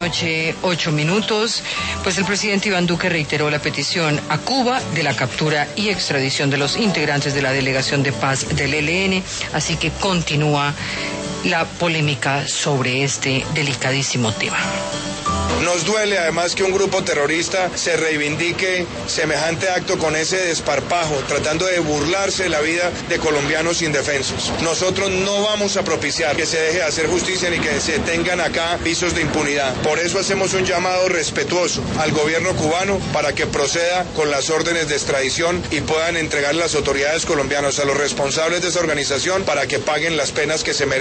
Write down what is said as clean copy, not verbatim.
Noche, 8 minutos, pues el presidente Iván Duque reiteró la petición a Cuba de la captura y extradición de los integrantes de la delegación de paz del ELN, así que continúa la polémica sobre este delicadísimo tema. Nos duele además que un grupo terrorista se reivindique semejante acto con ese desparpajo, tratando de burlarse de la vida de colombianos indefensos. Nosotros no vamos a propiciar que se deje de hacer justicia ni que se tengan acá visos de impunidad. Por eso hacemos un llamado respetuoso al gobierno cubano para que proceda con las órdenes de extradición y puedan entregar las autoridades colombianas a los responsables de esa organización para que paguen las penas que se merecen.